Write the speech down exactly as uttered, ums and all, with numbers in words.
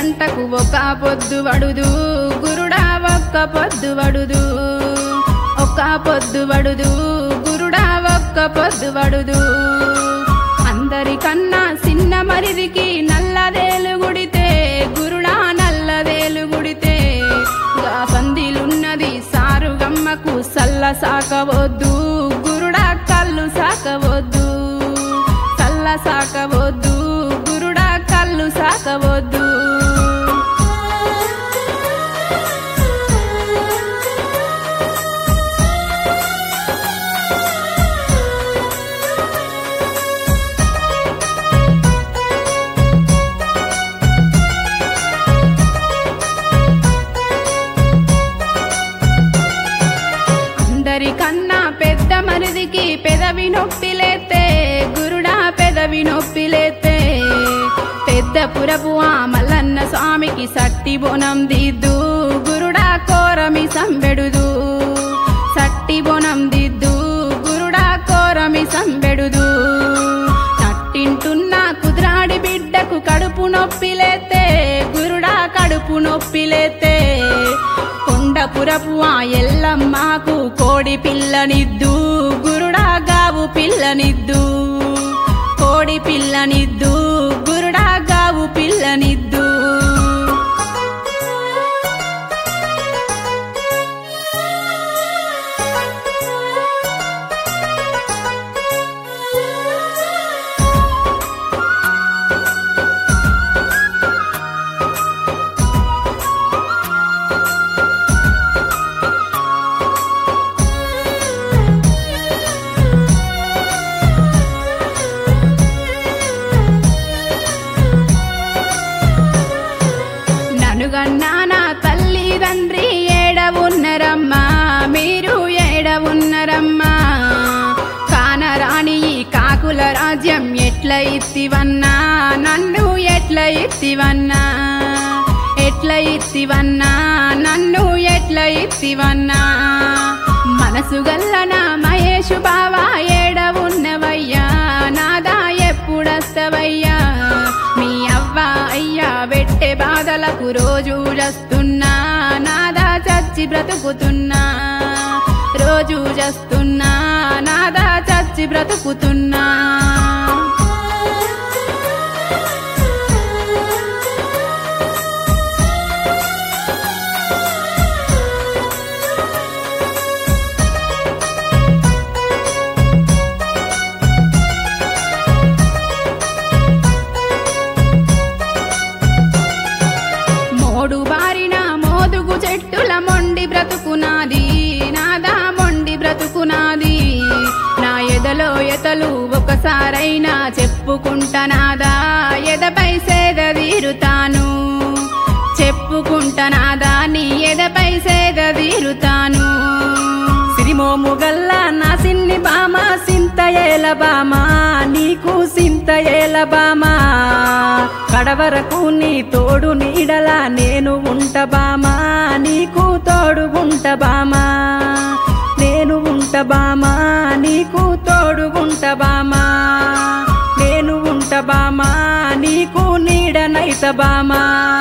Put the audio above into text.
గంటకు ఒక పొద్దు వడుదు గురుడా ఒక్క పొద్దు వడుదు ఒక్క పొద్దు వడుదు గురుడా ఒక్క పొద్దు వడుదు అందరికన్నా చిన్న మరిదికి నల్లదేలు గుడితే గురుడా నల్లదేలు గుడితే గా పందిలున్నది సారుగమ్మకు సల్ల సాకవద్దు గురుడా కళ్ళు సాకవద్దు సల్ల సాకవద్దు గురుడా కళ్ళు సాకవద్దు అందరికన్నా పెద్ద మరిదికి పెదవి నొప్పిలేతే గురుడా పెదవి నొప్పిలేతే పెద్ద పురపు ఆ మల్లన్న స్వామికి సట్టి బోనం దిద్దు గురుడా కోరమి సంబెడుదు సట్టి బోనం దిద్దు గురుడా కోరమి సంబెడుదు నట్టింటున్న కుదిరాడి బిడ్డకు కడుపు నొప్పిలేతే గురుడా కడుపు నొప్పిలేతే కొండపురపు ఆ ఎల్లమ్మకు కోడి పిల్లనిద్దు గురుడా గావు పిల్లనిద్దు కోడి పిల్లనిద్దు గురుడా గావు పిల్లనిద్దు నానా తల్లిదండ్రి ఏడవున్నరమ్మా మీరు ఏడవున్నరమ్మా కానరాని ఈ కాకుల రాజ్యం ఎట్ల ఇత్తివన్నా నన్ను ఎట్ల ఇత్తివన్నా ఎట్ల ఇత్తివన్నా నన్ను ఎట్ల ఇత్తివన్నా మనసు గల్లన మహేషు బావా ఏడవున్నవయ్యా నాదా ఎప్పుడస్తవయ్యా మీ అవ్వ అయ్యా వెట్టే బాధలకు రోజు జస్తున్నా నాదా చచ్చి బ్రతుకుతున్నా రోజు జస్తున్నా నాదా చచ్చి బ్రతుకుతున్నా మోడు బారిన మోదుగు చెట్టుల మొండి బ్రతుకునాది నాదా మొండి బ్రతుకునాది నా ఎదలో ఎతలు ఒకసారైనా చెప్పుకుంటనాదా ఎదపై సేద తీరుతాను చెప్పుకుంటనాదా నీ ఎదపై సేద తీరుతాను సిరిమోము గల్లా నా సిన్ని బామ సింత ఏల బామ నీకు సింత ఏల బామ కడవరకు నీ తోడు నీడలా నేను ఉంట బామా నీకు తోడు ఉంట బామా నేను ఉంట బామా నీకు తోడు ఉంట బామా నేను ఉంట బామా నీకు నీడనైత బామా